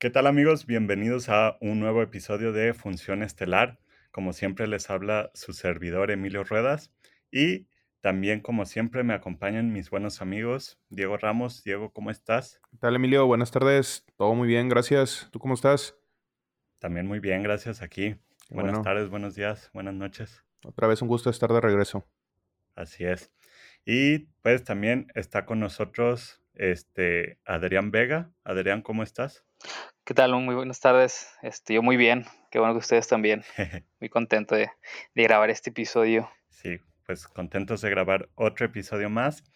¿Qué tal amigos? Bienvenidos a un nuevo episodio de Función Estelar. Como siempre les habla su servidor Emilio Ruedas y también como siempre me acompañan mis buenos amigos Diego Ramos. Diego, ¿cómo estás? ¿Qué tal, Emilio? Buenas tardes. Todo muy bien, gracias. ¿Tú cómo estás? También muy bien, gracias aquí. Qué Buenas bueno. tardes, buenos días, buenas noches. Otra vez un gusto estar de regreso. Así es. Y pues también está con nosotros Adrián Vega. Adrián, ¿cómo estás? ¿Qué tal? Muy buenas tardes. Yo muy bien. Qué bueno que ustedes también. Muy contento de grabar este episodio. Sí, pues contentos de grabar otro episodio más.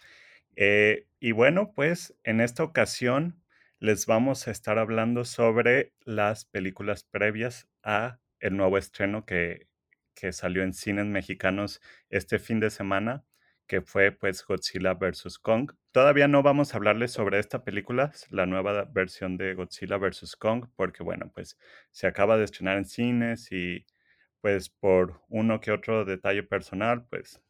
Y bueno, pues en esta ocasión les vamos a estar hablando sobre las películas previas a el nuevo estreno que salió en cines mexicanos este fin de semana, que fue pues Godzilla versus Kong. Todavía no vamos a hablarles sobre esta película, la nueva versión de Godzilla versus Kong, porque bueno, pues se acaba de estrenar en cines y pues por uno que otro detalle personal, pues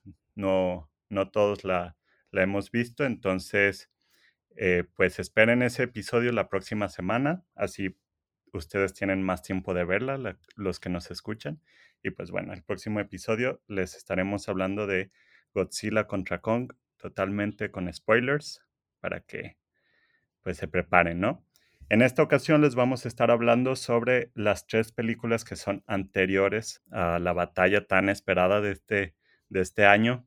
no todos la hemos visto, entonces pues esperen ese episodio la próxima semana, así ustedes tienen más tiempo de verla, los que nos escuchan. Y pues bueno, el próximo episodio les estaremos hablando de Godzilla contra Kong, totalmente con spoilers, para que pues se preparen, ¿no? En esta ocasión les vamos a estar hablando sobre las tres películas que son anteriores a la batalla tan esperada de este año.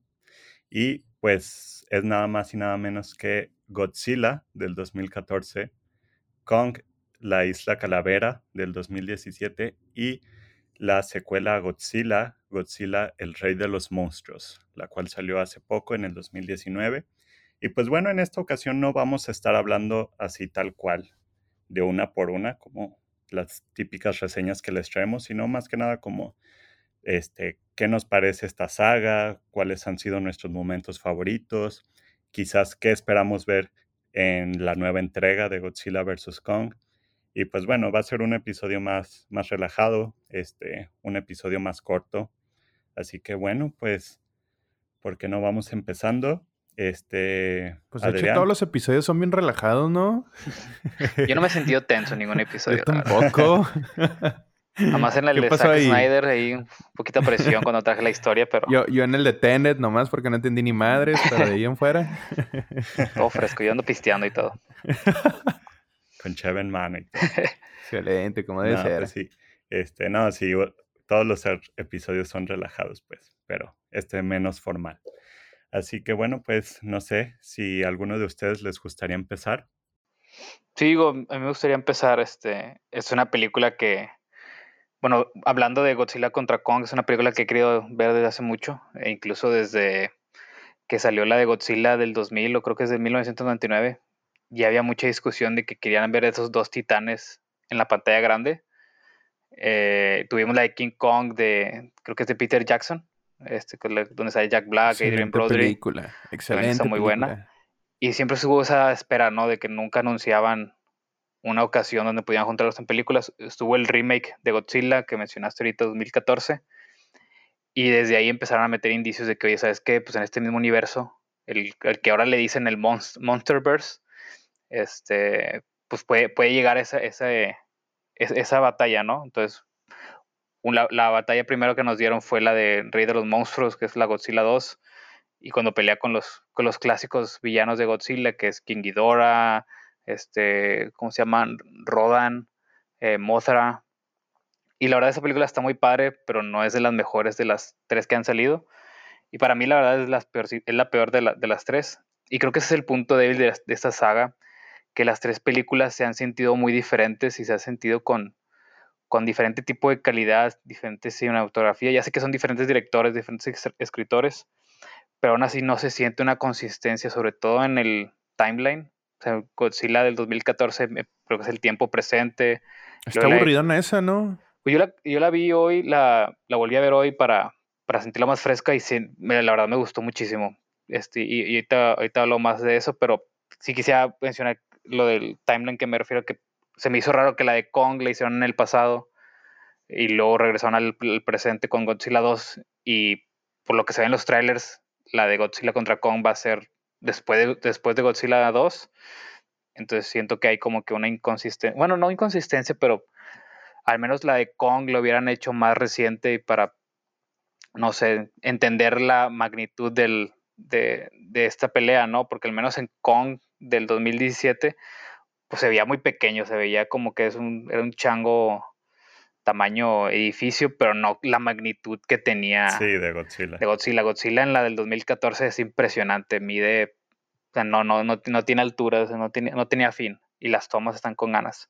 Y pues es nada más y nada menos que Godzilla del 2014, Kong, la Isla Calavera del 2017 y la secuela a Godzilla, Godzilla, el Rey de los Monstruos, la cual salió hace poco en el 2019. Y pues bueno, en esta ocasión no vamos a estar hablando así tal cual, de una por una, como las típicas reseñas que les traemos, sino más que nada como qué nos parece esta saga, cuáles han sido nuestros momentos favoritos, quizás qué esperamos ver en la nueva entrega de Godzilla vs. Kong. Y pues bueno, va a ser un episodio más relajado, un episodio más corto. Así que bueno, pues, ¿por qué no vamos empezando? Pues de hecho todos Adrián. los episodios son bien relajados, ¿no? Yo no me he sentido tenso en ningún Yo episodio, la verdad. tampoco. Además en el ¿Qué de pasó Zack ahí? Snyder, ahí un poquita presión cuando traje la historia, pero Yo en el de Tenet nomás porque no entendí ni madres, pero de ahí en fuera. todo fresco. Yo ando pisteando y todo. Con Cheven Man y todo. Excelente, como debe No, pues ser. sí. No, sí, todos los episodios son relajados, pues, pero menos formal. Así que bueno, pues no sé si a alguno de ustedes les gustaría empezar. Sí, digo, a mí me gustaría empezar, es una película que, bueno, hablando de Godzilla contra Kong, es una película que he querido ver desde hace mucho, e incluso desde que salió la de Godzilla del 2000, o creo que es de 1999, ya había mucha discusión de que querían ver esos dos titanes en la pantalla grande. Tuvimos la de King Kong, creo que es de Peter Jackson, donde sale Jack Black, Adrian Excelente Brody, película. también está Excelente muy buena. película. Y siempre hubo esa espera, ¿no? De que nunca anunciaban una ocasión donde pudieran juntarlos en películas. Estuvo el remake de Godzilla que mencionaste ahorita, 2014, y desde ahí empezaron a meter indicios de que, oye, ¿sabes qué? Pues en este mismo universo, el que ahora le dicen el Monsterverse, pues puede llegar esa batalla, ¿no? Entonces, la batalla primero que nos dieron fue la de Rey de los Monstruos, que es la Godzilla 2, y cuando pelea con los clásicos villanos de Godzilla, que es King Ghidorah, ¿cómo se llaman? Rodan, Mothra. Y la verdad esa película está muy padre, pero no es de las mejores de las tres que han salido. Y para mí la verdad es la peor de las tres. Y creo que ese es el punto débil de esta saga, que las tres películas se han sentido muy diferentes y se han sentido con diferente tipo de calidad, diferente cinematografía. Ya sé que son diferentes directores, diferentes escritores, pero aún así no se siente una consistencia, sobre todo en el timeline. O sea, Godzilla del 2014 creo que es el tiempo presente. Está Luego aburridona esa, ¿no? pues yo la vi hoy, la volví a ver hoy para sentirla más fresca y la verdad me gustó muchísimo. Y ahorita hablo más de eso, pero sí quisiera mencionar lo del timeline, que me refiero a que se me hizo raro que la de Kong la hicieron en el pasado y luego regresaron al presente con Godzilla 2, y por lo que se ve en los trailers, la de Godzilla contra Kong va a ser después de Godzilla 2. Entonces siento que hay como que una inconsistencia, bueno, no inconsistencia, pero al menos la de Kong lo hubieran hecho más reciente y para, no sé, entender la magnitud de esta pelea, ¿no? Porque al menos en Kong del 2017, pues se veía muy pequeño, se veía como que era un chango tamaño edificio, pero no la magnitud que Sí, tenía de Godzilla. de Godzilla. Godzilla en la del 2014 es impresionante, mide, o sea, no tiene altura, o sea, no tenía fin, y las tomas están con ganas.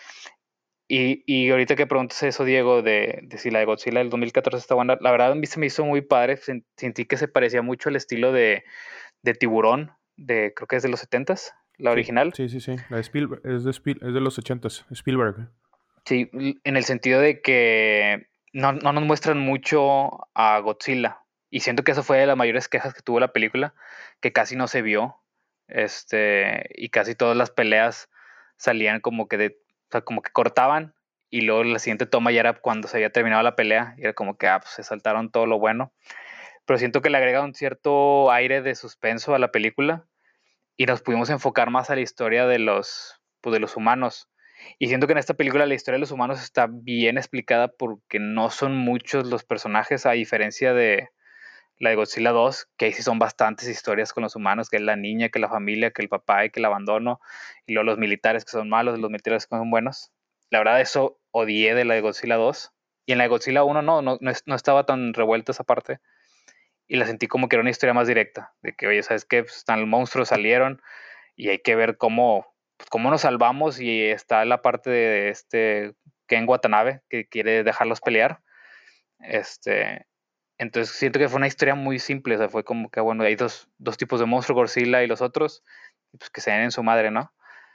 Y ahorita que preguntas eso, Diego, de si la de Godzilla del 2014 está buena, la verdad a mí se me hizo muy padre, sentí que se parecía mucho al estilo de Tiburón, creo que es de los 70s, la Sí, original. sí, sí, sí. La de Spielberg, es de los 80s, Spielberg. Sí, en el sentido de que no nos muestran mucho a Godzilla. Y siento que eso fue de las mayores quejas que tuvo la película, que casi no se vio. Y casi todas las peleas salían como que o sea, como que cortaban y luego la siguiente toma ya era cuando se había terminado la pelea y era como que pues se saltaron todo lo bueno. Pero siento que le agrega un cierto aire de suspenso a la película y nos pudimos enfocar más a la historia pues, de los humanos. Y siento que en esta película la historia de los humanos está bien explicada porque no son muchos los personajes, a diferencia de la de Godzilla 2, que ahí sí son bastantes historias con los humanos, que es la niña, que la familia, que el papá y que el abandono, y luego los militares que son malos, los militares que son buenos. La verdad eso odié de la de Godzilla 2. Y en la de Godzilla 1 no estaba tan revuelta esa parte. Y la sentí como que era una historia más directa, de que, oye, ¿sabes qué? Pues están los monstruos, salieron, y hay que ver pues, cómo nos salvamos y está la parte de Ken Watanabe que quiere dejarlos pelear. Este, entonces siento que fue una historia muy simple, o sea, fue como que, bueno, hay dos tipos de monstruo, Godzilla y los otros, y pues que se den en su madre, ¿no?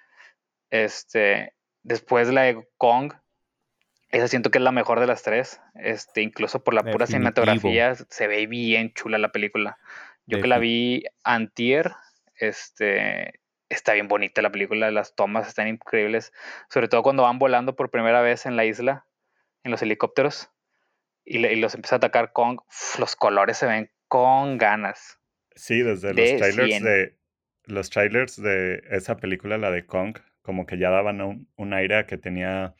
Este, después la de Kong, esa siento que es la mejor de las tres, incluso por la pura Definitivo, cinematografía, se ve bien chula la película. Yo que la definitivo. vi antier, está bien bonita la película, las tomas están increíbles, sobre todo cuando van volando por primera vez en la isla, en los helicópteros, y los empieza a atacar Kong, los colores se ven con ganas, Sí, desde de 100. los trailers de esa película, la de Kong, como que ya daban un aire a que tenía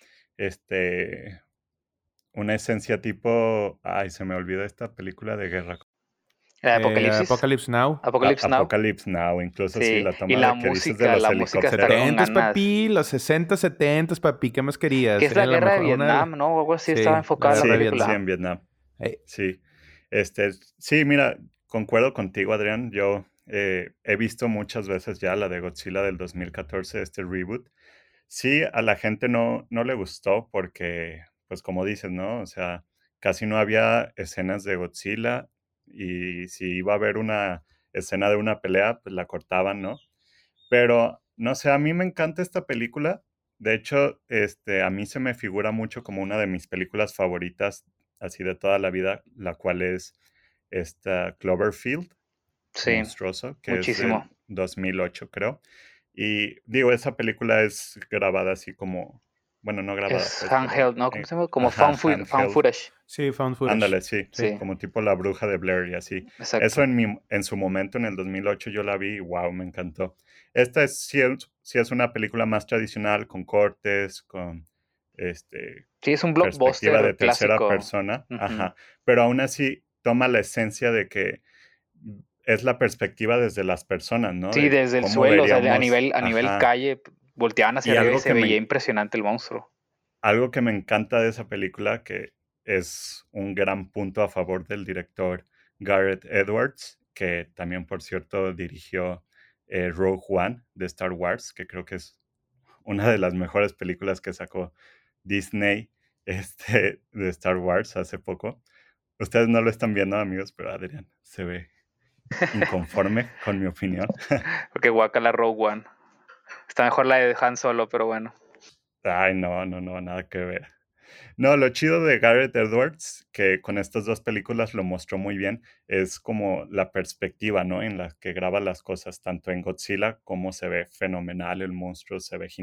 este una esencia tipo, ay, se me olvidó esta película de guerra. Apocalipsis, Apocalypse Now. Apocalypse Now, Apocalypse Now, incluso sí, sí, la y toma de que dices de los la música está helicópteros. con 70 ganas, papi, los 60, 70 papi, ¿qué más que querías? es la Sería la guerra de mejor, Vietnam, ¿no? O algo así estaba sí, la enfocada la guerra de Sí, sí, película. en Vietnam. Vietnam. Eh, Sí. Sí, mira, concuerdo contigo, Adrián. Yo he visto muchas veces ya la de Godzilla del 2014, este reboot. Sí, a la gente no le gustó porque, pues como dices, ¿no? O sea, casi no había escenas de Godzilla y si iba a haber una escena de una pelea, pues la cortaban, ¿no? Pero, no sé, a mí me encanta esta película. De hecho, a mí se me figura mucho como una de mis películas favoritas, así de toda la vida, la cual es esta Cloverfield, Sí, Monstruoso, que es muchísimo. del 2008, creo. Y digo, esa película es grabada así como, bueno, no grabada, Es pues, pero, handheld, ¿no? ¿Cómo se llama? Como ajá, found handheld. footage. sí, found footage. Ándale, sí, Sí. Sí, como tipo La Bruja de Blair y así. Eso exacto. en su momento, en el 2008, yo la vi y wow, me encantó. Esta sí es una película más tradicional, con cortes, con Sí, es un perspectiva de blockbuster tercera clásico. persona, Ujú. ajá, pero aún así toma la esencia de que es la perspectiva desde las personas, ¿no? Sí, De desde el cómo suelo, o sea, veríamos, a nivel ajá. calle, volteaban hacia Y arriba y se veía impresionante el monstruo. algo que me encanta de esa película, que es un gran punto a favor del director Gareth Edwards, que también, por cierto, dirigió Rogue One de Star Wars, que creo que es una de las mejores películas que sacó Disney de Star Wars hace poco. Ustedes no lo están viendo, amigos, pero Adrián se ve inconforme con mi opinión. Porque guacala Rogue One. Está mejor la de Han Solo, pero bueno. Ay, no, nada que ver. No, lo chido de Gareth Edwards, que con estas dos películas lo mostró muy bien, es como la perspectiva, ¿no? En la que graba las cosas, tanto en Godzilla, como se ve fenomenal, el monstruo se ve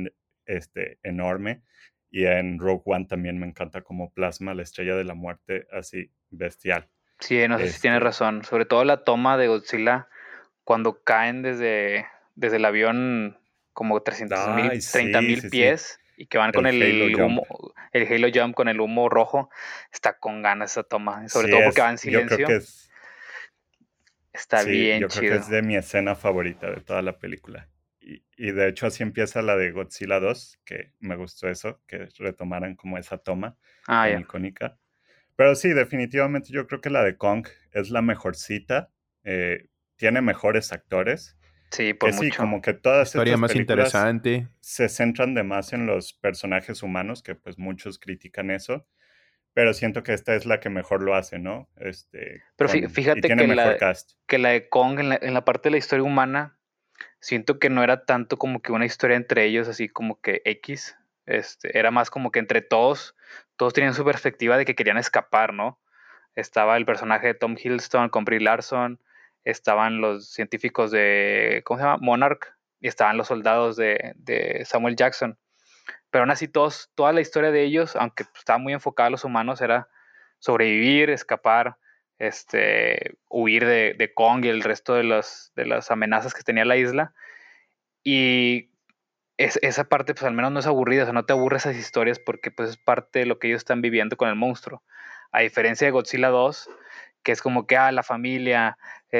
enorme, y en Rogue One también me encanta como plasma la estrella de la muerte, así bestial. Sí, no sé si tienes Este, razón. Sobre todo la toma de Godzilla cuando caen desde el avión como 300 mil, Ay, 30 sí, mil sí, sí. pies y que van con El Halo el Jump. humo, el Halo Jump con el humo rojo. Está con ganas esa toma, sobre Sí todo porque va en yo creo que silencio. es, Está sí, bien yo creo que chido. es de mi escena favorita de toda la película. Y de hecho así empieza la de Godzilla 2, que me gustó eso, que retomaran como esa toma Ah, tan ya. icónica. Pero sí, definitivamente yo creo que la de Kong es la mejorcita. Tiene mejores actores. Sí, por Que sí, mucho. como que todas Historia estas más películas interesante. se centran de más en los personajes humanos, que pues muchos critican eso, pero siento que esta es la que mejor lo hace, ¿no? Pero Y fíjate tiene mejor cast. que la de Kong en la parte de la historia humana, siento que no era tanto como que una historia entre ellos, así como que X. Era más como que entre todos tenían su perspectiva de que querían escapar, ¿no? Estaba el personaje de Tom Hiddleston con Brie Larson, estaban los científicos de, ¿cómo se llama? Monarch, y estaban los soldados de Samuel Jackson. Pero aún así toda la historia de ellos, aunque estaba muy enfocada a los humanos, era sobrevivir, escapar, huir de Kong y el resto de las amenazas que tenía la isla. Y esa parte, pues al menos no es aburrida, o sea, no te aburre esas historias porque pues es parte de lo que ellos están viviendo con el monstruo. A diferencia de Godzilla 2, que es como que, la familia,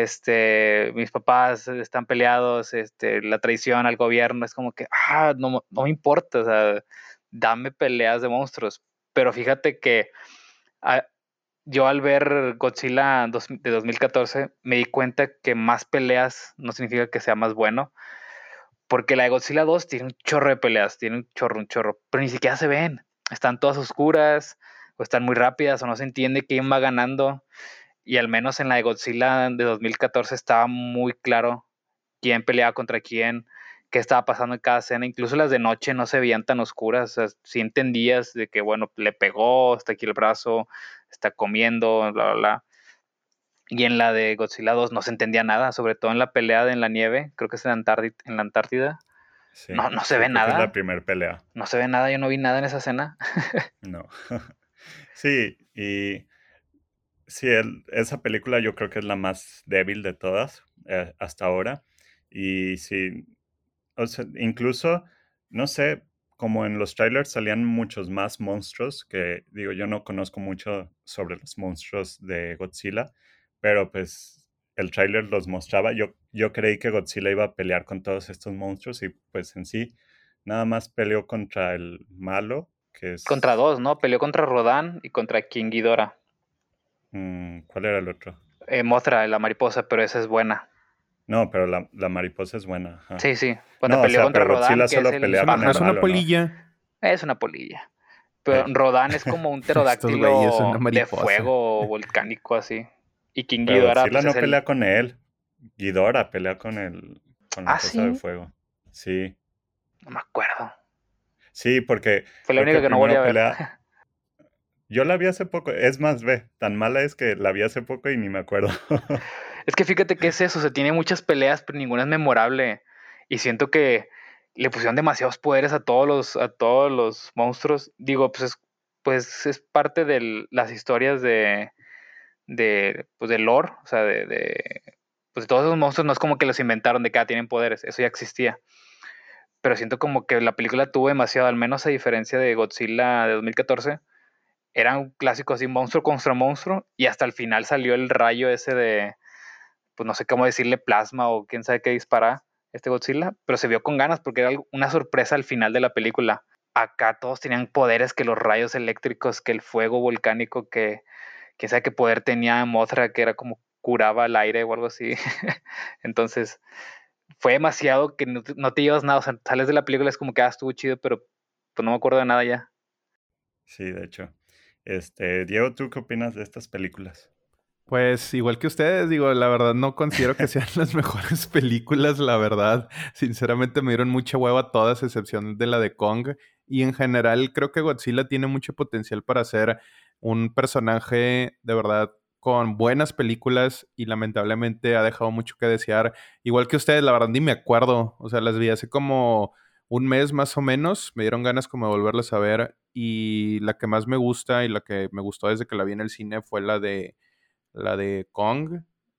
mis papás están peleados, la traición al gobierno, es como que, no me importa, o sea, dame peleas de monstruos. Pero fíjate que ah, yo al ver Godzilla de 2014 me di cuenta que más peleas no significa que sea más bueno, porque la de Godzilla 2 tiene un chorro de peleas, tiene un chorro, pero ni siquiera se ven. Están todas oscuras, o están muy rápidas, o no se entiende quién va ganando. Y al menos en la de Godzilla de 2014 estaba muy claro quién peleaba contra quién, qué estaba pasando en cada escena. Incluso las de noche no se veían tan oscuras. O sea, sí entendías de que, bueno, le pegó, está aquí el brazo, está comiendo, bla, bla, bla. Y en la de Godzilla 2 no se entendía nada, sobre todo en la pelea en la nieve, creo que es en la Antártida. Sí, No se sí, ve creo que es la nada, primera pelea. no se ve nada, yo no vi nada en esa escena. No. Sí, y sí, esa película yo creo que es la más débil de todas hasta ahora. Y sí, o sea, incluso, no sé, como en los trailers salían muchos más monstruos, que digo, yo no conozco mucho sobre los monstruos de Godzilla, pero pues el trailer los mostraba. Yo creí que Godzilla iba a pelear con todos estos monstruos y pues en sí, nada más peleó contra el malo, que Contra es... dos, ¿no? Peleó contra Rodan y contra King Ghidorah. ¿Cuál era el otro? Mothra, la mariposa, pero esa es buena. No, pero la mariposa es buena, ajá. Sí, sí. Cuando No, o peleó sea, contra pero Rodan, Godzilla que es solo el pelea con No el es pájaro, una malo, ¿no? polilla. es una polilla. Pero Ey. Rodan es como un Estos güeyes son una pterodáctilo de mariposa. fuego volcánico así. Y King Pero Ghidorah, Godzilla pues es no el... pelea con él. Ghidorah pelea con la Ah, cosa de sí. fuego. Sí. No me acuerdo. Sí, porque Fue la creo que única que no volví a primero ver. pelea. Yo la vi hace poco. Es más, ve, tan mala es que la vi hace poco y ni me acuerdo. Es que fíjate que es eso, se tiene muchas peleas, pero ninguna es memorable. Y siento que le pusieron demasiados poderes a todos los monstruos. Digo, pues es parte de las historias pues de lore, o sea, pues todos esos monstruos no es como que los inventaron de que tienen poderes, eso ya existía. Pero siento como que la película tuvo demasiado, al menos a diferencia de Godzilla de 2014, era un clásico así, monstruo contra monstruo, y hasta el final salió el rayo ese de, pues no sé cómo decirle, plasma o quién sabe qué dispara este Godzilla, pero se vio con ganas porque era una sorpresa al final de la película. Acá todos tenían poderes, que los rayos eléctricos, que el fuego volcánico, que quién sabe qué poder tenía Mothra, que era como curaba el aire o algo así. Entonces, fue demasiado que no te llevas nada, o sea, sales de la película, es como que estuvo chido, pero pues no me acuerdo de nada ya. Sí, de hecho. Diego, ¿tú qué opinas de estas películas? Pues igual que ustedes, digo, la verdad no considero que sean las mejores películas, la verdad. Sinceramente me dieron mucha hueva todas, a excepción de la de Kong. Y en general creo que Godzilla tiene mucho potencial para ser un personaje de verdad con buenas películas y lamentablemente ha dejado mucho que desear. Igual que ustedes, la verdad ni me acuerdo. O sea, las vi hace como un mes más o menos. Me dieron ganas como de volverlas a ver. Y la que más me gusta y la que me gustó desde que la vi en el cine fue la de Kong.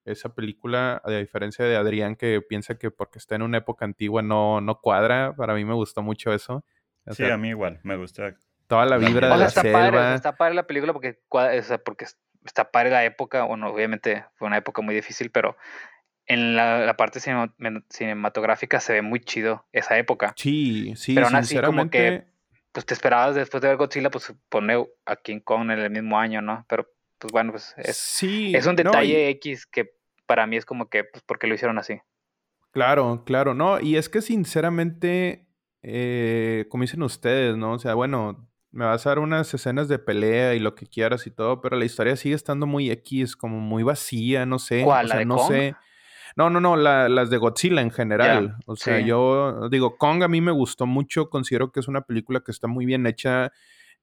esa película, a diferencia de Adrián que piensa que porque está en una época antigua no cuadra, para mí me gustó mucho eso. O Sí, sea, a mí igual, me gusta toda la la vibra O de sea, la ambientación. está padre, o sea, selva. está padre la película porque, o sea, porque está padre la época, bueno, obviamente fue una época muy difícil, pero en la parte cinematográfica se ve muy chido esa época. Sí, sí, Pero aún así, como que, sinceramente, pues te esperabas después de ver Godzilla, pues pone a King Kong en el mismo año, ¿no? Pero, pues bueno, pues es sí, un no, y detalle X que para mí es como que, pues, ¿por qué lo hicieron así? claro, claro, no, y es que sinceramente, como dicen ustedes, ¿no? O sea, bueno, me vas a dar unas escenas de pelea y lo que quieras y todo, pero la historia sigue estando muy X, como muy vacía, no sé, o ¿Cuál? ¿La sea, de no Kong? sé. No, las de Godzilla en Ya, general. O sea, sí, yo digo, Kong a mí me gustó mucho, considero que es una película que está muy bien hecha.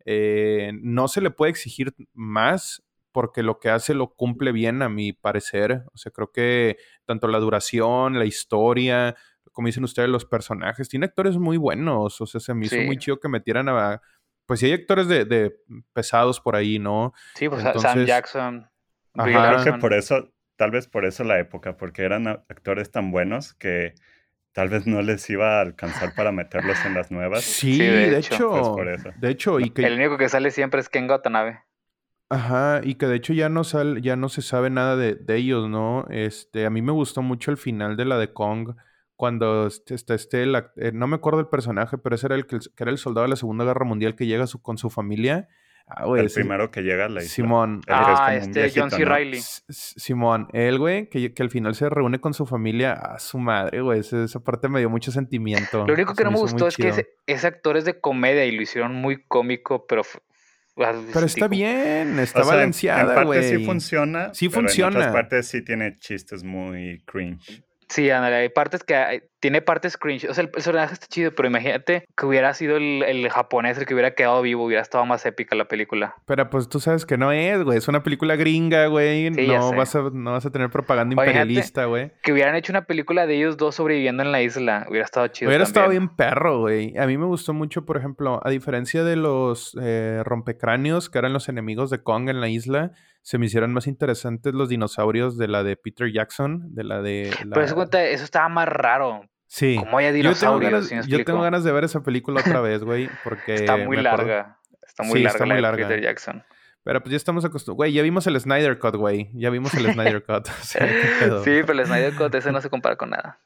No se le puede exigir más porque lo que hace lo cumple bien, a mi parecer. O sea, creo que tanto la duración, la historia, como dicen ustedes, los personajes, tiene actores muy buenos. O sea, se me hizo sí, muy chido que metieran a... Pues sí hay actores de pesados por ahí, ¿no? sí, pues Sam Entonces, Jackson, Brie Yo creo que ajá. Larson. por eso, tal vez por eso la época, porque eran actores tan buenos que tal vez no les iba a alcanzar para meterlos en las nuevas, Sí, Sí, de hecho. pues por eso. de hecho, y El que único que sale siempre es Ken Watanabe. ajá, y que de hecho ya no se sabe nada de ellos, ¿no? A mí me gustó mucho el final de la de Kong, cuando está no me acuerdo el personaje, pero ese era que era el soldado de la Segunda Guerra Mundial que llega con su familia. Ah, güey, El primero que llega a la isla, Simón, el que es como un John viejito, C. ¿no? Reilly. Simón, él, güey, que al final se reúne con su familia, a su madre, güey, esa parte me dio mucho Lo sentimiento, único que se no me me hizo muy gustó es que chido. ese actor es de comedia y lo hicieron muy cómico, pero Pero sentí está como... bien, O está sea, en balanceada, parte sí güey. funciona, Sí pero en otras funciona. partes sí tiene chistes muy cringe. Sí, ándale, hay partes tiene partes cringe. O sea, el personaje está chido, pero imagínate que hubiera sido el japonés el que hubiera quedado vivo, hubiera estado más épica la película. Pero pues tú sabes que no es, güey. Es una película gringa, güey. Sí, ya sé. No vas a tener propaganda O imagínate imperialista, güey. que hubieran hecho una película de ellos dos sobreviviendo en la isla, hubiera estado chido Hubiera estado también. bien perro, güey. A mí me gustó mucho, por ejemplo, a diferencia de los rompecráneos, que eran los enemigos de Kong en la isla, se me hicieron más interesantes los dinosaurios de la de Peter Jackson, de la de Pero eso, la... eso estaba más raro. Sí, Como haya dinosaurios, ¿sí me yo tengo explico? ganas de ver esa película otra vez, güey, Está porque muy me acuerdo. larga. Está muy Sí, larga está la muy de Peter larga. Jackson. Pero pues ya estamos acostumbrados. Güey, ya vimos el Snyder Cut, güey. Ya vimos el Snyder Cut. O sea, qué pedo. Sí, pero el Snyder Cut ese no se compara con nada.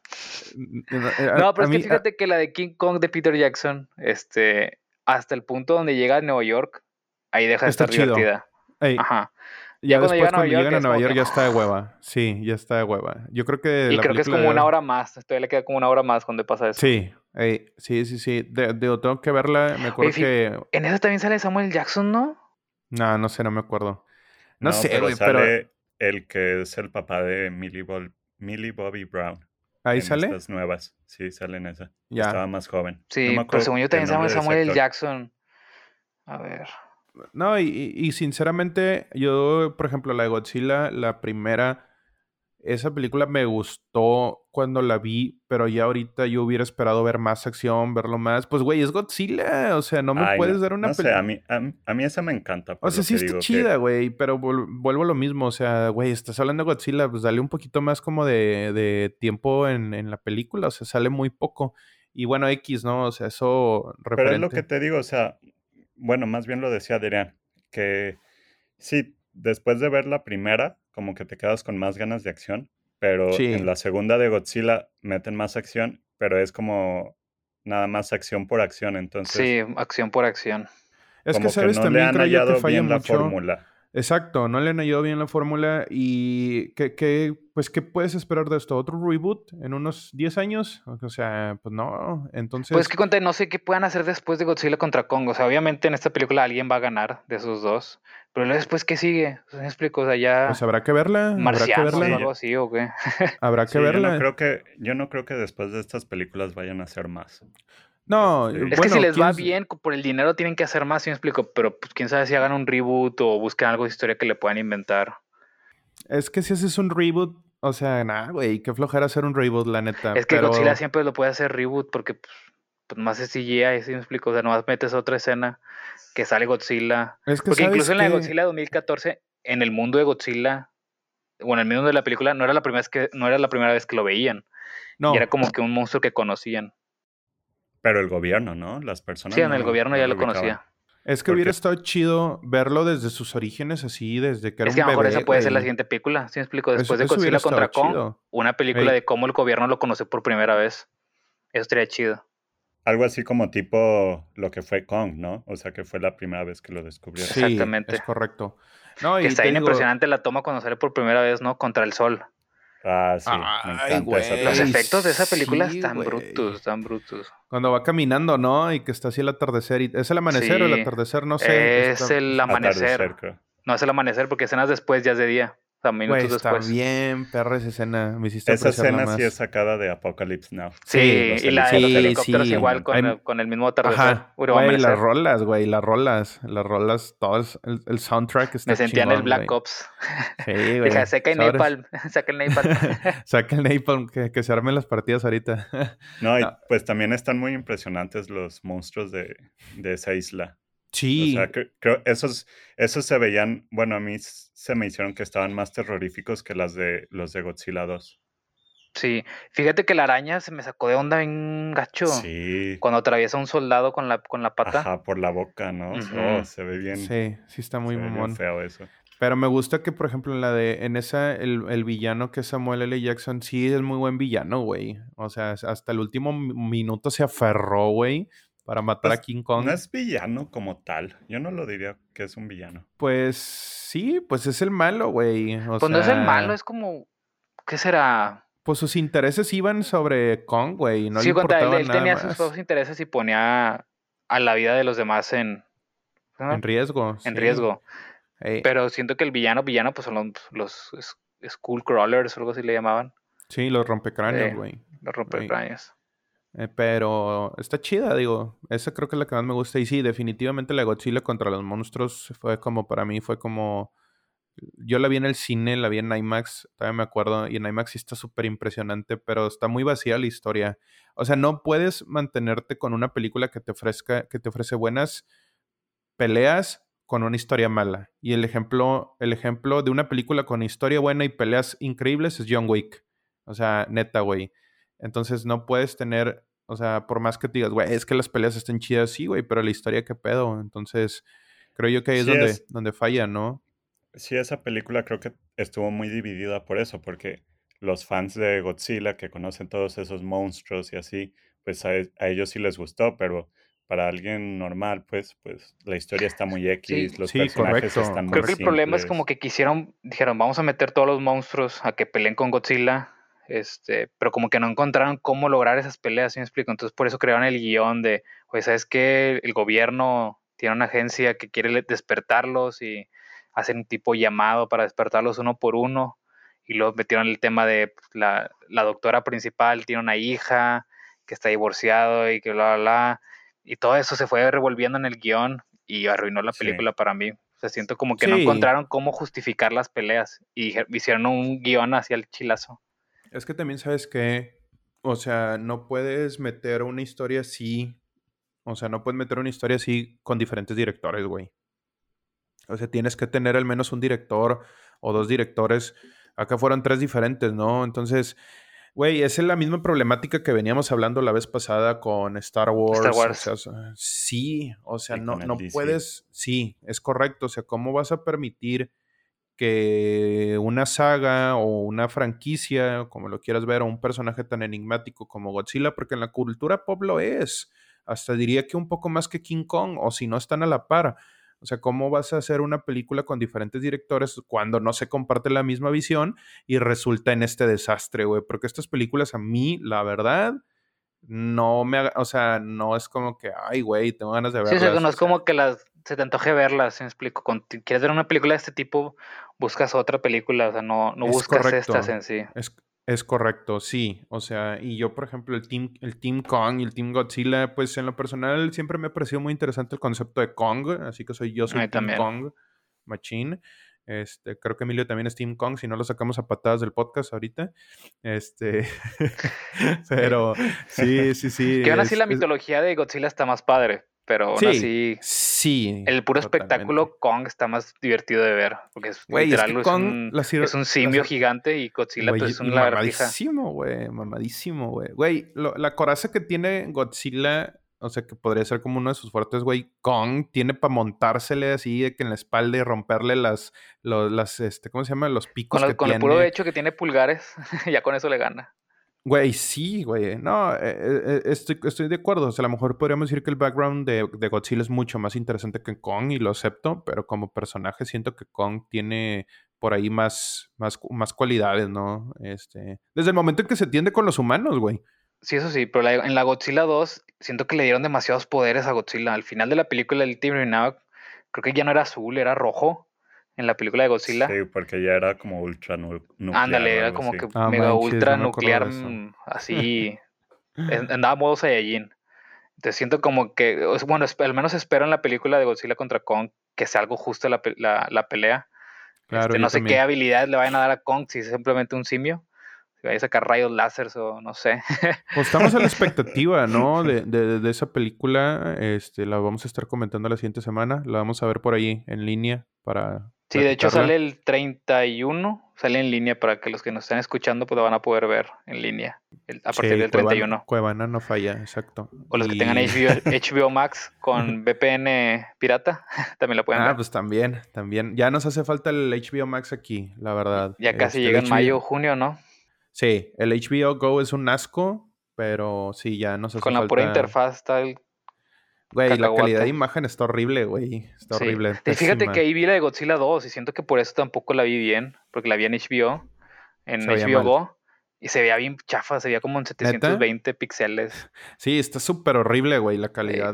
A, No, pero a es que mí, fíjate que la de King Kong de Peter Jackson, hasta el punto donde llega a Nueva York, ahí deja de está estar chido. divertida. Ey, Ajá. Ya ya cuando llega a después Nueva cuando York llegan a es Nueva como que... York ya está de hueva. Sí, ya está de hueva. Yo creo que Y la creo que es película como una de... hora más. Todavía le queda como una hora más cuando pasa eso. Sí, ey, sí. Tengo que verla. Me Oye, acuerdo que... en esa también sale Samuel Jackson, ¿no? No, no sé, no me acuerdo. No No, sé, pero güey, pero... sale el que es el papá de Millie Bobby Brown ¿Ahí en sale? estas nuevas. Sí, sale en esa. Estaba Ya. más joven. No Sí, me pero acuerdo según yo el también se llama nombre de ese Samuel actor. Jackson. A ver. No, y sinceramente, yo, por ejemplo, la de Godzilla, la primera, esa película me gustó cuando la vi, pero ya ahorita yo hubiera esperado ver más acción, verlo más. Pues, güey, es Godzilla, o sea, no me Ay, no, puedes dar una no sé, película. a mí esa me encanta, O por sea, lo sí que está digo que chida, güey, pero vuelvo a lo mismo. O sea, güey, estás hablando de Godzilla, pues dale un poquito más como de tiempo en la película, o sea, sale muy poco. Y bueno, X, ¿no? O sea, eso pero es lo que referente. te digo, o sea, bueno, más bien lo decía Adrián, que sí, después de ver la primera, como que te quedas con más ganas de acción, pero en Sí. la segunda de Godzilla meten más acción, pero es como nada más acción por acción, entonces Sí, acción por acción. Es que, como que ¿sabes? no le También han creo yo que hallado falla bien la mucho. fórmula. Exacto, no le han hallado bien la fórmula y pues, ¿qué puedes esperar de esto? ¿Otro reboot en unos 10 años? O sea, pues no. Pues es Entonces, que conté, no sé qué puedan hacer después de Godzilla contra Kong. O sea, obviamente en esta película alguien va a ganar de esos dos. Pero luego después, ¿qué sigue? O sea, ¿me explico? O sea, pues ya habrá que marcianos o Sí, verla, algo así, ¿o qué? habrá que sí, verla. yo no creo que después de estas películas vayan a hacer más. No, Este, Es que si bueno, les va bien, por el dinero tienen que hacer más, ¿sí me explico? Pero pues quién sabe si hagan un reboot o busquen algo de historia que le puedan inventar. es que si haces un reboot, o sea, nada, güey, qué flojera hacer un reboot, la Es neta, que Godzilla pero siempre lo puede hacer reboot porque pues más es CGI, ¿sí me explico? O sea, nomás metes otra escena que sale Godzilla. es que Porque sabes incluso en la de que Godzilla 2014, en el mundo de Godzilla, bueno, el mismo de la película, no era la primera vez que lo veían. No. Y era como que un monstruo que conocían. Pero el gobierno, ¿no? Las personas Sí, en el gobierno no ya lo lo ubicaban. conocía. Es que hubiera estado chido verlo desde sus orígenes así, desde que era Es que un a lo mejor bebé, esa puede ser la güey. siguiente película. ¿Sí me explico? Después de Eso hubiera Godzilla contra estado Kong, chido. una película Ey. de cómo el gobierno lo conoció por primera vez. Eso estaría chido. Algo así como tipo lo que fue Kong, ¿no? O sea, que fue la primera vez que lo descubrieron. Sí, Exactamente. es correcto. No, Que y está te bien digo... impresionante la toma cuando sale por primera vez, ¿no? Contra el sol. Ah, sí, me Ay, encanta esa güey. Los toma. efectos de esa película Sí, están güey. brutos, están brutos. Cuando va caminando, ¿no? Y que está así el atardecer. ¿Es el amanecer o el Sí, atardecer? No sé. es el Atardecer, amanecer. creo. No es el amanecer porque escenas después ya es de día. O sea, Güey, minutos está después. bien perra esa escena. Me hiciste Esa apreciarla escena sí es más. sacada de Apocalypse Now. Sí, Sí, y la de los helicópteros sí. igual con el mismo atardecer. Ajá. Puro Güey, las amanecer. rolas, güey. Las rolas, todas. El soundtrack está Me sentía en el chingón, Black güey. Ops. Sí, Dije, güey. saca el Sobres. Napalm. Saca el Napalm. Saca el Napalm, que se armen las partidas ahorita. No, y No, pues también están muy impresionantes los monstruos de esa isla. O sea, sí, creo esos se veían, bueno, a mí se me hicieron que estaban más terroríficos que los de Godzilla 2. Sí, fíjate que la araña se me sacó de onda bien gacho. Sí, Cuando atraviesa un soldado con la pata. ajá, por la boca, ¿no? Ujú. Se ve bien, sí está muy se ve bien mamón. feo eso. Pero me gusta que, por ejemplo, en esa, el villano que es Samuel L. Jackson, sí es muy buen villano, güey. O sea, hasta el último minuto se aferró, güey, para matar a Pues King no Kong. es villano como tal. Yo no lo diría que es un villano. Pues sí, pues es el malo, güey. O Pues no es el malo, sea, es como, ¿qué será? pues sus intereses iban sobre Kong, güey. No le Sí, contra él, importaba él nada tenía sus propios más. intereses y ponía a la vida de los demás En ¿no? riesgo, En sí. riesgo. Pero siento que el villano, pues son los Skull Crawlers o algo así le llamaban. Sí, los rompecráneos, De güey. los Ey. rompecráneos. Pero está chida, digo. Esa creo que es la que más me gusta. Y sí, definitivamente la Godzilla contra los monstruos fue como, para mí, fue como... Yo la vi en el cine, la vi en IMAX, todavía me acuerdo, y en IMAX sí está súper impresionante, pero está muy vacía la historia. O sea, no puedes mantenerte con una película que te ofrece buenas peleas con una historia mala. Y el ejemplo de una película con historia buena y peleas increíbles es John Wick. O sea, neta, güey. Entonces no puedes tener, o sea, por más que te digas, güey, es que las peleas estén chidas, sí, güey, pero la historia, ¿qué pedo? Entonces, creo yo que ahí es Sí donde falla, ¿no? sí, esa película creo que estuvo muy dividida por eso, porque los fans de Godzilla que conocen todos esos monstruos y así, pues a ellos sí les gustó, pero para alguien normal, pues la historia está muy Sí, X, los Sí, personajes correcto, están muy creo que el correcto. problema es como simples. que dijeron, vamos a meter todos los monstruos a que peleen con Godzilla, pero como que no encontraron cómo lograr esas peleas, ¿sí me explico? Entonces por eso crearon el guión de, oye, ¿sabes qué? El gobierno tiene una agencia que quiere despertarlos y hacen un tipo llamado para despertarlos uno por uno, y luego metieron el tema de pues, la doctora principal tiene una hija que está divorciado y que bla, bla, bla, y todo eso se fue revolviendo en el guión y arruinó la Sí, película para mí. O sea, siento como que no Sí, encontraron cómo justificar las peleas y hicieron un guión hacia el chilazo. es que también sabes que, o sea, no puedes meter una historia así, o sea, no puedes meter una historia así con diferentes directores, güey. O sea, tienes que tener al menos un director o dos directores. Acá fueron tres diferentes, ¿no? Entonces, güey, esa es la misma problemática que veníamos hablando la vez pasada con Star Star Wars. O Wars. sea, sí, o sea, y con el no DC. puedes, sí, es correcto. O sea, ¿cómo vas a permitir que una saga o una franquicia, como lo quieras ver, o un personaje tan enigmático como Godzilla, porque en la cultura pop lo es, hasta diría que un poco más que King Kong, o si no están a la par? O sea, ¿cómo vas a hacer una película con diferentes directores cuando no se comparte la misma visión y resulta en este desastre, güey? Porque estas películas a mí, la verdad, o sea, no es como que, ay, güey, tengo ganas de Sí, o sea, verlas, no o es sea, como que se te antoje verlas, ¿sí me explico? Cuando quieres ver una película de este tipo, buscas otra película, o sea, no es buscas estas correcto, en sí. es correcto, sí. O sea, y yo, por ejemplo, el Team Kong y el Team Godzilla, pues en lo personal siempre me ha parecido muy interesante el concepto de Kong, así que yo A soy mí Team también. Kong, Machine. Creo que Emilio también es Team Kong, si no lo sacamos a patadas del podcast ahorita. Este, pero sí, Que aún así la mitología de Godzilla está más padre, pero aún sí, así Sí, El puro totalmente. espectáculo Kong está más divertido de ver, porque es Güey, es literal, que es Kong, un, la es un simio gigante y Godzilla pues es güey, y una lagartija. mamadísimo, güey. Güey, la coraza que tiene Godzilla, o sea, que podría ser como uno de sus fuertes, güey, Kong tiene para montársele así de que en la espalda y romperle ¿cómo se llama? Los picos que Con el puro tiene. hecho que tiene pulgares, ya con eso le gana. Güey, sí, güey. No, estoy de acuerdo. O sea, a lo mejor podríamos decir que el background de Godzilla es mucho más interesante que Kong y lo acepto, pero como personaje siento que Kong tiene por ahí más cualidades, ¿no? Desde el momento en que se tiende con los humanos, güey. Sí, eso sí, pero en la Godzilla 2 siento que le dieron demasiados poderes a Godzilla. Al final de la película, el Team Renao, creo que ya no era azul, era rojo en la película de Godzilla. Sí, porque ya era como ultra nuclear Ándale, o era algo como así. que Ah, mega manches, ultra no me acuerdo nuclear, de eso. así. Andaba modo Saiyajin. Entonces siento como que, bueno, al menos espero en la película de Godzilla contra Kong que sea algo justo la pelea. Claro, No yo sé qué también. habilidades le vayan a dar a Kong, si es simplemente un simio, si vaya a sacar rayos láseres o no sé. Pues estamos a la expectativa, ¿no? De esa película. La vamos a estar comentando la siguiente semana. La vamos a ver por ahí en línea para Sí, de hecho platicarla. sale el 31, sale en línea para que los que nos estén escuchando pues lo van a poder ver en línea a partir Sí, del 31. Cuevana no falla, exacto. O los que tengan Y... HBO Max con VPN pirata, también la pueden ver. pues también. Ya nos hace falta el HBO Max aquí, la verdad. Ya casi El llega en mayo o HBO... junio, ¿no? Sí, el HBO Go es un asco, pero sí, ya nos hace Con la pura falta... interfaz está el Güey, la calidad de cacahuate. imagen está horrible, güey. Está Sí. horrible, Fíjate que pésima. ahí vi la de Godzilla 2 y siento que por eso tampoco la vi bien, porque la vi en HBO, en Se veía HBO mal. Go, y se veía bien chafa, se veía como en ¿Neta? 720 píxeles. Sí, está súper horrible, güey, la calidad Sí,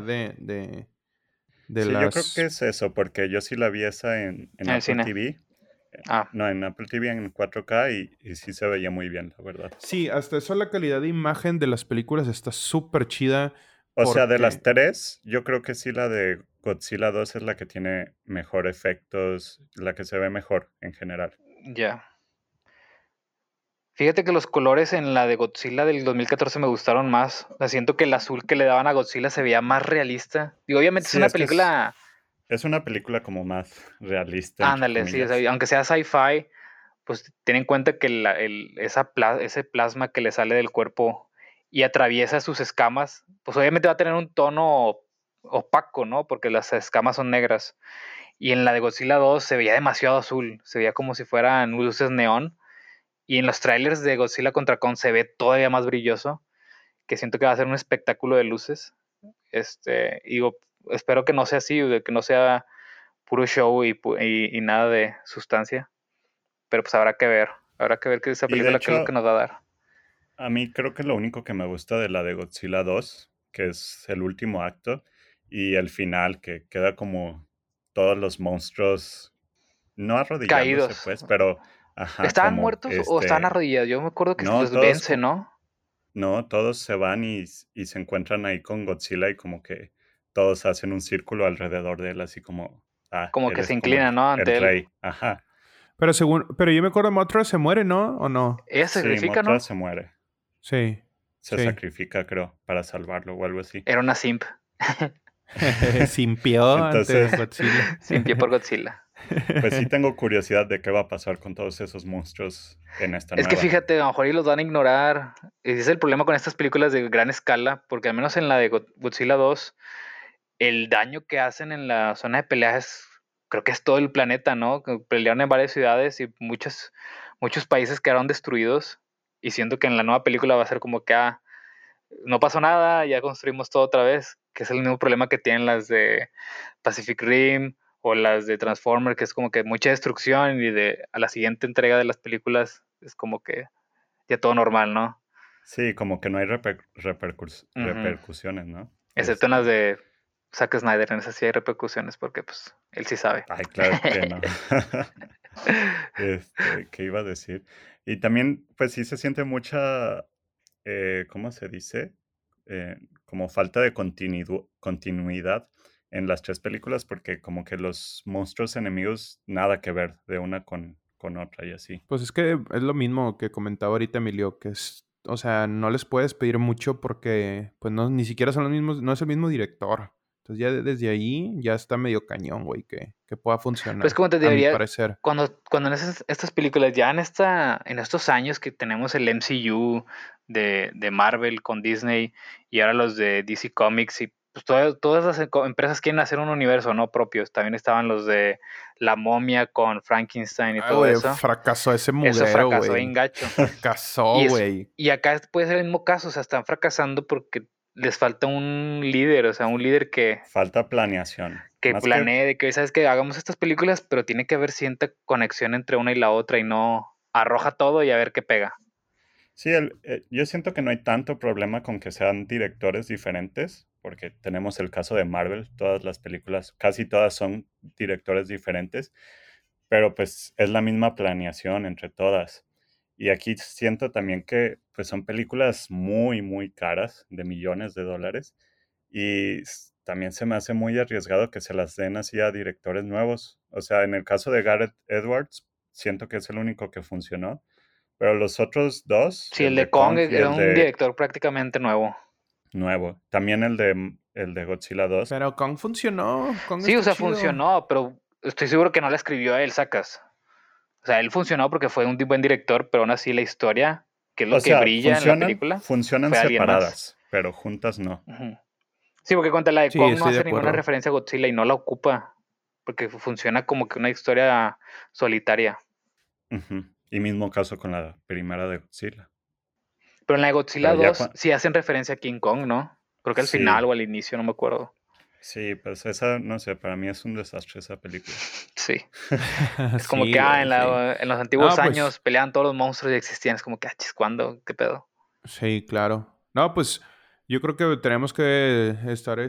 de Sí, yo creo que las... es eso, porque yo sí la vi esa en en el Apple cine. TV. Ah, No, en Apple TV en 4K y sí se veía muy bien, la verdad. Sí, hasta eso la calidad de imagen de las películas está súper chida O sea, de las porque... tres, yo creo que sí la de Godzilla 2 es la que tiene mejor efectos, la que se ve mejor en general. ya. Fíjate que los colores en la de Godzilla del 2014 me gustaron más. O sea, siento que el azul que le daban a Godzilla se veía más realista. Digo, obviamente es Sí, una es que película. es una película como más realista, entre Ándale, sí, o comillas. sea, aunque sea sci-fi, pues ten en cuenta que ese plasma que le sale del cuerpo y atraviesa sus escamas, pues obviamente va a tener un tono opaco, ¿no? Porque las escamas son negras. Y en la de Godzilla 2 se veía demasiado azul, se veía como si fueran luces neón. Y en los trailers de Godzilla contra Kong se ve todavía más brilloso, que siento que va a ser un espectáculo de luces. Digo, espero que no sea así, de que no sea puro show y nada de sustancia. Pero pues habrá que ver qué es esa Y de película, qué es lo que hecho, nos va a dar. a mí creo que lo único que me gusta de la de Godzilla 2, que es el último acto, y el final, que queda como todos los monstruos, no arrodillándose, Caídos. pues, pero, ajá, ¿Estaban como, muertos o estaban arrodillados? Yo me acuerdo que no, los todos, vence, ¿no? no, todos se van y se encuentran ahí con Godzilla y como que todos hacen un círculo alrededor de él, así como, Como él que se es como inclinan, ¿no? el Ante él. rey, ajá. Pero yo me acuerdo Mothra se muere, ¿no? ¿O no? Ella se Sí, sacrifica, Mothra ¿no? se muere, Sí, se sí. sacrifica, creo, para salvarlo o algo así. Era una simp. Simpió ante Entonces, Godzilla. Sin pie por Godzilla. pues sí tengo curiosidad de qué va a pasar con todos esos monstruos en esta Es que nueva. fíjate, a lo mejor ellos los van a ignorar. Ese es el problema con estas películas de gran escala, porque al menos en la de Godzilla 2, el daño que hacen en la zona de pelea creo que es todo el planeta, ¿no? Que pelearon en varias ciudades y muchos países quedaron destruidos. Y siento que en la nueva película va a ser como que, no pasó nada, ya construimos todo otra vez, que es el mismo problema que tienen las de Pacific Rim o las de Transformers, que es como que mucha destrucción y a la siguiente entrega de las películas es como que ya todo normal, ¿no? Sí, como que no hay Ujú. repercusiones, ¿no? Excepto en las de Zack Snyder, en esas sí hay repercusiones porque pues él sí sabe. Ay, claro que no. ¿Qué iba a decir? Y también, pues sí se siente mucha, ¿cómo se dice? Como falta de continuidad en las tres películas, porque como que los monstruos enemigos nada que ver de una con otra y así. Pues es que es lo mismo que comentaba ahorita Emilio, que es, o sea, no les puedes pedir mucho porque, pues no, ni siquiera son los mismos, no es el mismo director. Entonces ya desde ahí ya está medio cañón, güey, que pueda funcionar. Pues como te a mi debería, parecer. cuando en estas películas, ya en estos años que tenemos el MCU de Marvel con Disney y ahora los de DC Comics y pues todas las empresas quieren hacer un universo, ¿no? Propios. También estaban los de La Momia con Frankenstein y todo Güey, eso. fracasó ese Eso mugrero, fracasó güey. bien gacho. Fracasó, güey. Y acá puede ser el mismo caso, o sea, están fracasando porque les falta un líder, o sea, un líder que Falta planeación. Más planee, de que, ¿sabes que hagamos estas películas, pero tiene que haber cierta conexión entre una y la otra y no arroja todo y a ver qué pega. Sí, yo siento que no hay tanto problema con que sean directores diferentes, porque tenemos el caso de Marvel, todas las películas, casi todas son directores diferentes, pero pues es la misma planeación entre todas. Y aquí siento también que pues son películas muy, muy caras, de millones de dólares, y también se me hace muy arriesgado que se las den así a directores nuevos. O sea, en el caso de Gareth Edwards, siento que es el único que funcionó. Pero los otros dos, Sí, el el de de Kong Kong y era el un de director prácticamente nuevo. nuevo, también el de Godzilla 2. Pero Kong funcionó. Kong Sí, o está sea, chido. funcionó, pero estoy seguro que no la escribió a él, sacas. O sea, él funcionó porque fue un buen director, pero aún así la historia, que es lo O que sea, brilla en la película, funcionan fue alguien más. separadas, pero juntas no. Ujú. Sí, porque cuando la de Sí, Kong no estoy de hace ninguna acuerdo. referencia a Godzilla y no la ocupa, porque funciona como que una historia solitaria. Ujú. Y mismo caso con la primera de Godzilla. Pero en la de Godzilla Pero ya 2 sí hacen referencia a King Kong, ¿no? Creo que al final sí, o al inicio, no me acuerdo. sí, pues esa, no sé, para mí es un desastre esa película. Sí. Es como Sí, que güey, sí. en los antiguos No, años pues, peleaban todos los monstruos y existían. Es como que, chis, ¿cuándo? ¿Qué pedo? sí, claro. No, pues, yo creo que tenemos que estar,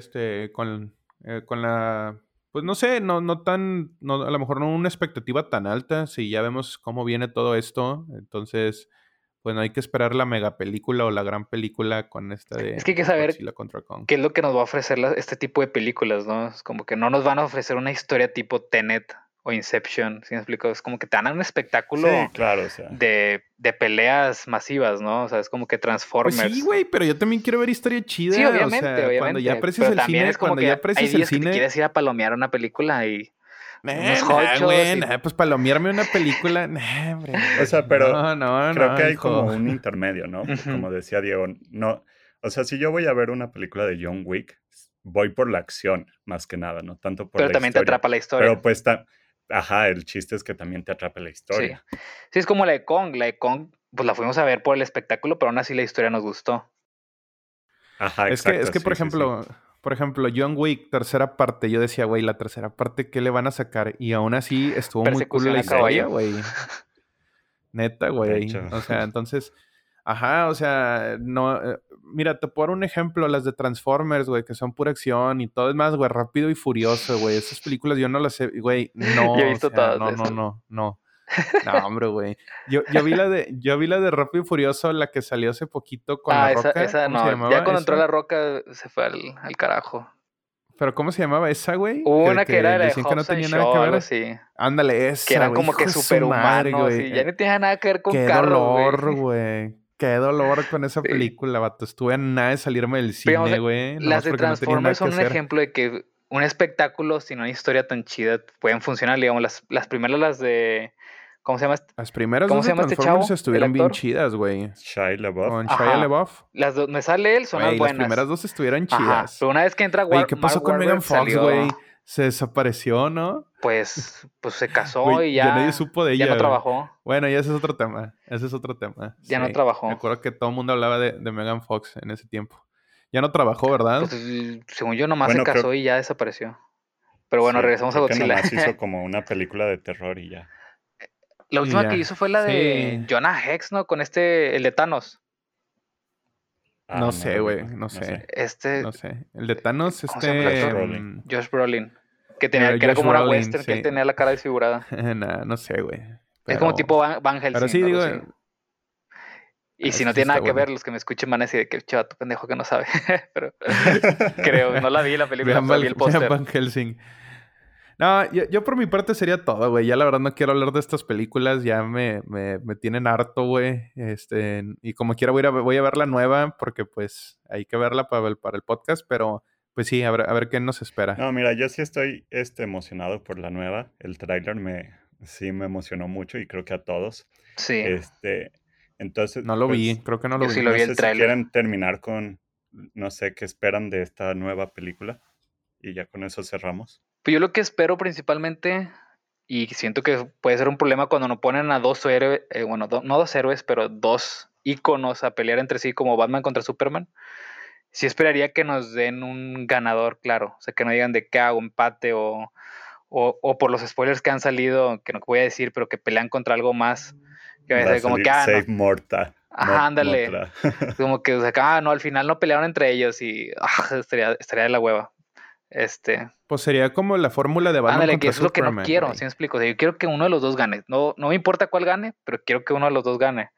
con la, pues, no sé, no tan, no, a lo mejor no una expectativa tan alta, si ya vemos cómo viene todo esto, entonces, pues, no hay que esperar la mega película o la gran película con esta Es de que hay que saber Godzilla contra Kong. qué es lo que nos va a ofrecer este tipo de películas, ¿no? Es como que no nos van a ofrecer una historia tipo Tenet o Inception, ¿sí me explico? Es como que te dan un Sí, espectáculo claro, o sea. de peleas masivas, ¿no? O sea, es como que Pues sí, Transformers. güey, pero yo también quiero ver historia Sí, chida. O obviamente, sea, cuando ya obviamente. aprecias Pero el también cine, es como cuando ya que hay aprecias el días que te cine. quieres ir a palomear una película y unos Nah, hochos güey, y... pues palomearme una película. Nah, hombre. O sea, pero creo que hay Hijo. como un intermedio, ¿no? Ujú. Como decía Diego, no, o sea, si yo voy a ver una película de John Wick, voy por la acción, más que nada, no tanto por Pero la también te historia. atrapa la historia. Pero pues, ajá, el chiste es que también te atrape la Sí. historia. Sí, es como la de Kong. La de Kong, pues la fuimos a ver por el espectáculo, pero aún así la historia nos gustó. Ajá, Es que, exacto, por sí, sí, sí. ejemplo, John Wick, tercera parte, yo decía, güey, la tercera parte, ¿qué le van a sacar? Y aún así estuvo muy cool Persecución la a historia, caballo. güey. Neta, De güey. hecho, O sea, entonces, ajá, o sea, no, mira, te puedo dar un ejemplo, las de Transformers, güey, que son pura acción y todo es más, güey, rápido y furioso, güey. Esas películas yo no las he, güey, Yo he no, o visto sea, todas no, de no, esas. no, no. No, hombre, güey. Yo vi la de Rápido y Furioso, la que salió hace poquito con La Ah, Roca. esa ¿Cómo se no. Ya llamaba cuando entró esa? la roca se fue al carajo. Pero ¿cómo se llamaba esa, güey? Hubo Que, una que era que la de decían que no Hobbs and tenía nada que Shaw, algo ver. así. Ándale, Que esa, eran güey. como Hijo que de su madre, superhumanos y güey. ya no tenía nada que ver con Qué carros, güey. dolor, güey. Qué dolor con esa Sí. película, vato. Estuve a nada de salirme del Pero cine, digamos, güey. las Nomás de porque no tenía nada Transformers que son un hacer. ejemplo de que un espectáculo sin una historia tan chida pueden funcionar. Digamos, las primeras, las de... ¿Cómo se llama? Las primeras ¿Cómo dos se de llama este Transformers chavo? El estuvieron bien actor. chidas, güey. Shia LaBeouf. Con Shia Ajá. LaBeouf. Las donde sale él son las Güey, las primeras buenas. dos estuvieron Ajá. chidas. Pero una vez que entra Oye, ¿qué Mark pasó con Megan Wahlberg Fox, salió, güey? Se desapareció, ¿no? pues se casó Güey, y ya nadie supo de ya no ella, güey. trabajó. Bueno, ya ese es otro tema. Ese es otro tema. Ya no Sí. Me trabajó. acuerdo que todo el mundo hablaba de Megan Fox en ese tiempo. Ya no trabajó, Pues ¿verdad? según yo nomás se Bueno, casó y ya desapareció. Pero bueno, sí, regresamos a creo que Godzilla. nomás hizo como una película de terror y ya. La Y última que ya. hizo fue la de Sí. Jonah Hex, ¿no? Con el de Thanos. No No sé, lo güey. ubico, No no sé. sé. Este, No sé. El de Thanos, ¿cómo se llama el Josh actor? Brolin. Josh Brolin. Que era Josh como una Brolin, western, que él sí. tenía la cara desfigurada. Nah, no sé, güey. Es como tipo Van Pero Helsing, sí, algo digo, así. Y si esa no sí tiene está nada que buena. ver, los que me escuchen van a decir que chaval, pendejo que no sabe. Pero creo, no la vi la película, Vean pero vi el póster. Van Helsing. No, yo por mi parte sería todo, güey. Ya la verdad no quiero hablar de estas películas. Ya me tienen harto, güey. Y como quiera voy a ver la nueva porque pues hay que verla para el podcast. Pero pues sí, a ver qué nos espera. No, mira, yo sí estoy emocionado por la nueva. El tráiler sí me emocionó mucho y creo que a todos. Sí, Entonces, No lo vi, pues, creo que no lo yo vi. sí lo no vi el sé si tráiler. quieren terminar con, no sé, qué esperan de esta nueva película. Y ya con eso cerramos. Pues yo lo que espero principalmente, y siento que puede ser un problema cuando nos ponen a dos héroes, bueno, no dos héroes, pero dos íconos a pelear entre sí como Batman contra Superman. Sí esperaría que nos den un ganador, claro. O sea, que no digan de qué hago, empate o por los spoilers que han salido, que no voy a decir, pero que pelean contra algo más. Que va a Va a ser como que, salir Save no. Morta. Ajá, ándale. Motra. Como que, o sea, no, al final no pelearon entre ellos y estaría de la hueva. Pues sería como la fórmula de Batman Ándale, que contra eso es lo que no Superman, quiero, güey. ¿sí me explico? O sea, yo quiero que uno de los dos gane. No, no me importa cuál gane, pero quiero que uno de los dos gane.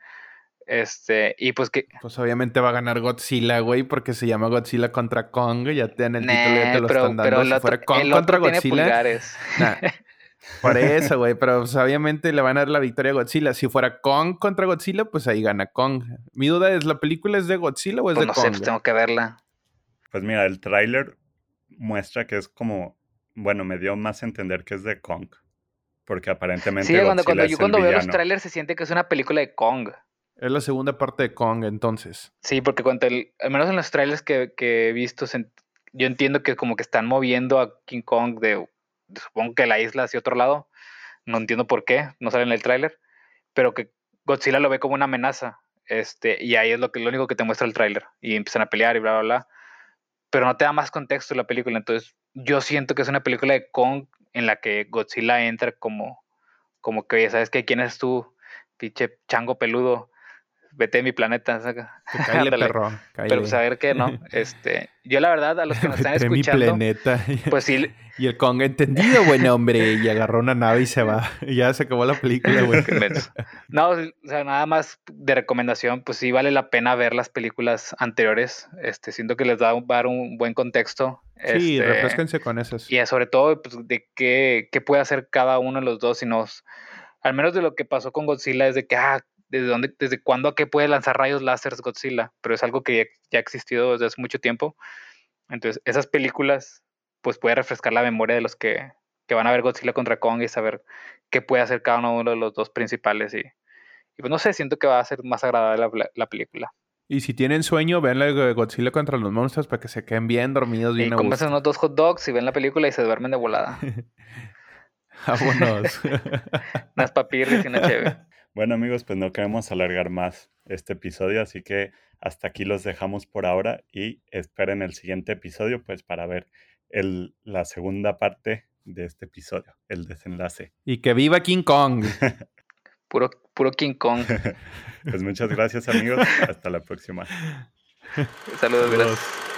Y pues que. Pues obviamente va a ganar Godzilla, güey, porque se llama Godzilla contra Kong. Ya te dan el título, ya te lo están Pero dando. Si fuera Kong el contra otro tiene Godzilla, pulgares. nah, por eso, güey. Pero pues, obviamente le van a dar la victoria a Godzilla. Si fuera Kong contra Godzilla, pues ahí gana Kong. Mi duda es, ¿la película es de Godzilla o es Pues de no sé, Kong? pues tengo que verla. Pues mira, el tráiler muestra que es como, bueno, me dio más a entender que es de Kong. Porque aparentemente Sí, Godzilla es el cuando veo los villano. trailers se siente que es una película de Kong. Es la segunda parte de Kong, entonces. Sí, porque al menos en los trailers que he visto, yo entiendo que como que están moviendo a King Kong supongo que la isla hacia otro lado. No entiendo por qué, no sale en el tráiler, pero que Godzilla lo ve como una amenaza. Y ahí es lo único que te muestra el tráiler. Y empiezan a pelear y bla, bla, bla. Pero no te da más contexto la película. Entonces, yo siento que es una película de Kong en la que Godzilla entra como que, ¿sabes qué? ¿Quién eres tú? Pinche chango peludo. Vete de mi planeta. Que cáile, Ándale. perro, Pero cáile. pues a ver qué, ¿no? Yo la verdad, a los que nos están Vete de mi escuchando, planeta. pues sí, Y el Kong, entendido, buen hombre. Y agarró una nave y se va. Y ya se acabó la película, güey. qué menso. No, o sea, nada más de recomendación, pues sí vale la pena ver las películas anteriores. Siento que les da dar un buen contexto. Sí, refresquense con esas. Y sobre todo, pues, de qué puede hacer cada uno de los dos, al menos de lo que pasó con Godzilla, es de que, desde cuándo a qué puede lanzar rayos láseres Godzilla, pero es algo que ya ha existido desde hace mucho tiempo. Entonces, esas películas, pues puede refrescar la memoria de los que van a ver Godzilla contra Kong y saber qué puede hacer cada uno de los dos principales. Y pues no sé, siento que va a ser más agradable la película. Y si tienen sueño, vean la de Godzilla contra los monstruos para que se queden bien dormidos, bien Y a cómprense gusto. unos 2 hot dogs y ven la película y se duermen de volada. Vámonos. Unas papirris y una cheve. Bueno, amigos, pues no queremos alargar más este episodio, así que hasta aquí los dejamos por ahora y esperen el siguiente episodio, pues para ver la segunda parte de este episodio, el desenlace. Y que viva King Kong. Puro King Kong. Pues muchas gracias, amigos. Hasta la próxima. Saludos. Gracias.